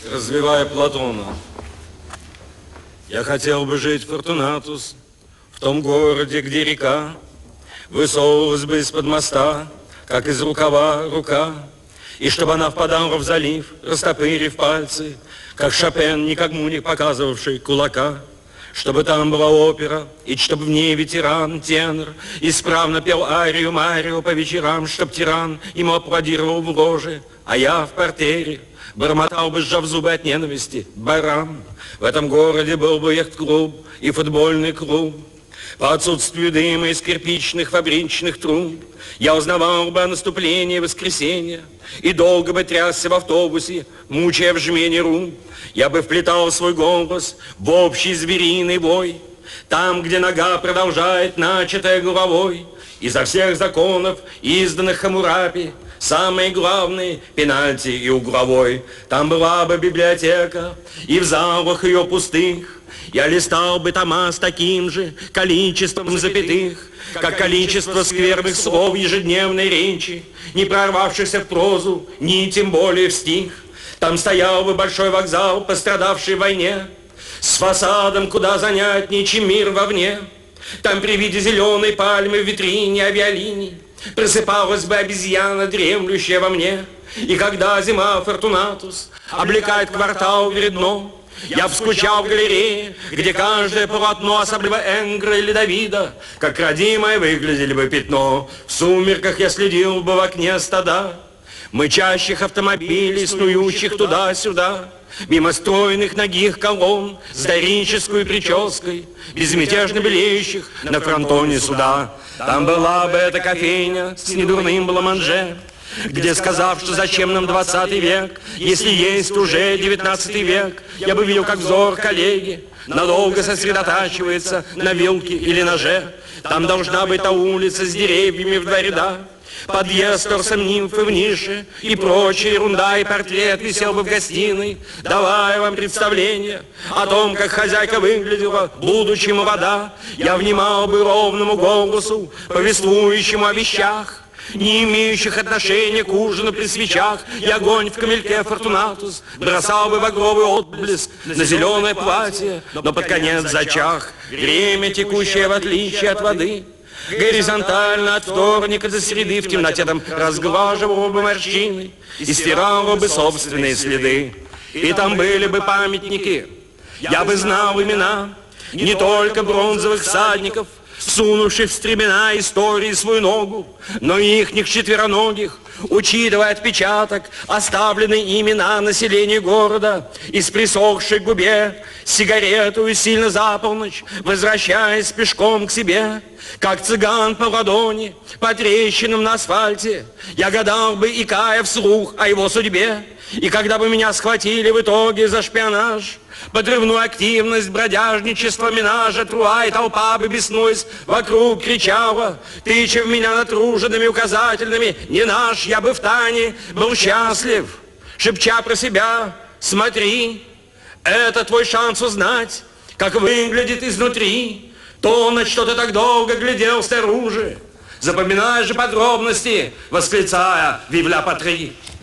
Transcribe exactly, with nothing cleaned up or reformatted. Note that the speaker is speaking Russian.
развивая Платона. Я хотел бы жить, Фортунатус, в том городе, где река высовывалась бы из-под моста, как из рукава рука, и чтобы она впадала в залив, растопырив пальцы, как Шопен, никому не показывавший кулака. Чтобы там была опера, и чтобы в ней ветеран, тенор, исправно пел арию Марио по вечерам, чтоб тиран ему аплодировал в ложе, а я в портере бормотал бы, сжав зубы от ненависти, баран. В этом городе был бы яхт-клуб и футбольный клуб. По отсутствию дыма из кирпичных фабричных труб я узнавал бы о наступлении воскресенья и долго бы трясся в автобусе, мучая в жмене рум. Я бы вплетал свой голос в общий звериный вой, там, где нога продолжает начатое головой. Изо всех законов, изданных Хаммурапи, самые главные — пенальти и угловой. Там была бы библиотека, и в залах ее пустых я листал бы тома с таким же количеством запятых, как количество скверных слов ежедневной речи, не прорвавшихся в прозу, ни тем более в стих. Там стоял бы большой вокзал, пострадавший в войне, с фасадом куда занятнее, чем мир вовне. Там при виде зеленой пальмы в витрине авиалиний просыпалась бы обезьяна, дремлющая во мне. И когда зима, Фортунатус, облекает квартал вредно, я вскучал в галерее, где каждое полотно, особливо Энгра или Давида, как родимое выглядели бы пятно. В сумерках я следил бы в окне стада мычащих автомобилей, снующих туда-сюда, мимо стройных ногих колонн с дорической прической, безмятежно белеющих на фронтоне суда. Там была бы эта кофейня с недурным бламанже, где, сказав, что зачем нам двадцатый век, если есть уже девятнадцатый век, я бы видел, как взор коллеги надолго сосредотачивается на вилке или ноже. Там должна быть та улица с деревьями в два ряда, подъезд торсом нимфы в нише и прочая ерунда, и портрет висел бы в гостиной, давая вам представление о том, как хозяйка выглядела, будучи молода. Я внимал бы ровному голосу, повествующему о вещах, не имеющих отношения к ужину при свечах. И огонь в камельке Фортунатус бросал бы багровый отблеск на зеленое платье, но под конец зачах. Время, текущее в отличие от воды, горизонтально от вторника до среды, в темноте там разглаживало бы морщины и стирало бы собственные следы. И там были бы памятники, я бы знал имена не только бронзовых всадников, сунувших в стремена истории свою ногу, но и ихних четвероногих, учитывая отпечаток, оставленный ими на населении города, из присохшей губе сигарету и сильно за полночь, возвращаясь пешком к себе, как цыган по ладони, по трещинам на асфальте, я гадал бы, икая вслух о его судьбе. И когда бы меня схватили в итоге за шпионаж, подрывную активность, бродяжничество, менажа, труа, и толпа бы, беснуясь, вокруг кричала, тыча в меня натруженными указательными: не наш, я бы в тайне был счастлив, шепча про себя: смотри, это твой шанс узнать, как выглядит изнутри то, на что ты так долго глядел снаружи. Запоминай же подробности, восклицая: вивля патри.